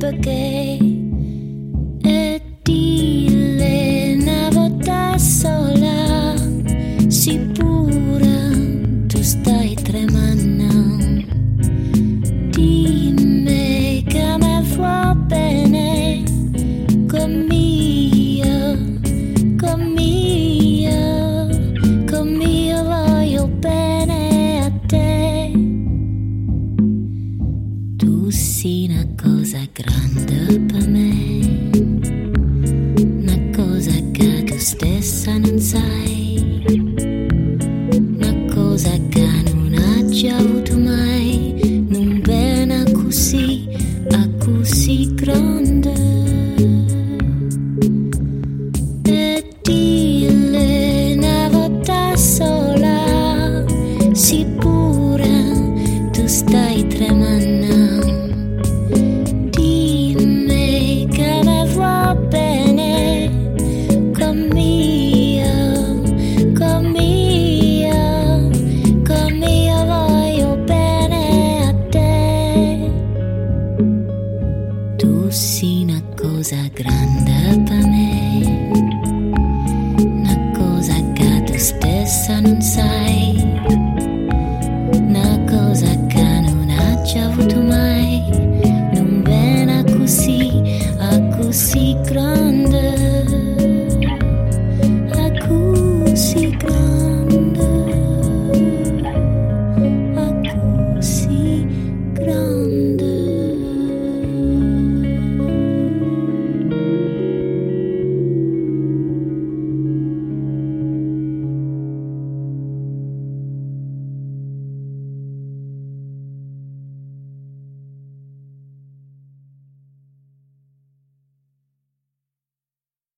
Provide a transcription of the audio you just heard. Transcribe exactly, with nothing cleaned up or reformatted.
perché e dille una volta sola, sicura tu stai tremando, dimmi che mi fa bene con mio, con mio, con mio voglio bene a te. Tu sei una cosa grande per me, una cosa che tu stessa non sai.